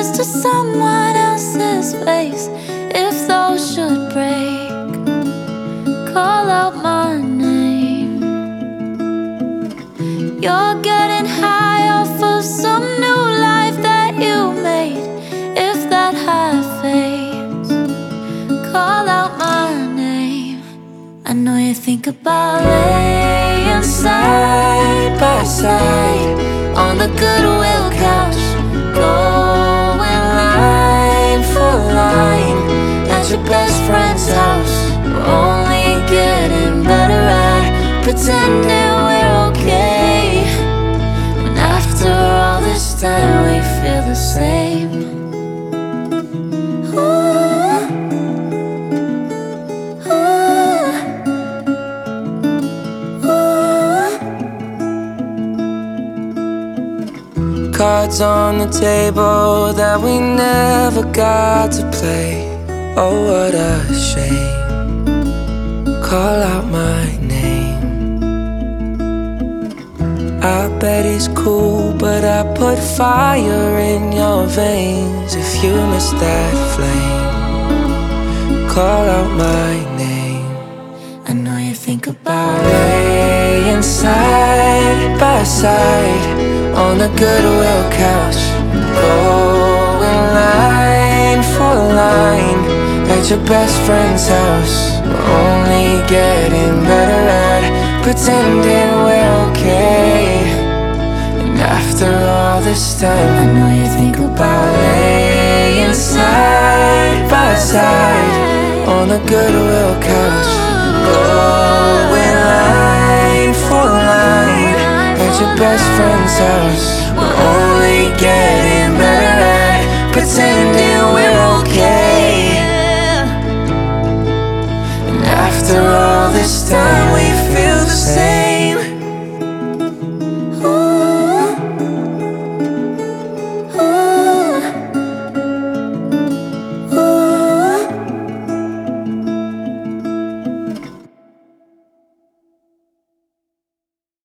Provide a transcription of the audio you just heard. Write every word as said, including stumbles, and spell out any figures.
tears to someone else's face. If those should break, call out my name. You're getting high off of some new life that you made. If that high fades, call out my name. I know you think about laying side by side on the Goodwill couch, going line for line at your best friend's house. We're only getting better at pretending we're okay, and after all this time we feel the same. Cards on the table that we never got to play. Oh, what a shame. Call out my name. I bet it's cool, but I put fire in your veins. If you miss that flame, call out my name. I know you think about laying side by side on the Goodwill couch, going line for line at your best friend's house. We're only getting better at pretending we're okay, and after all this time I know you think about laying side by side on the Goodwill couch, going line for line at your best friend's house. We're only getting better at pretending we're okay, and after all this time we feel the same.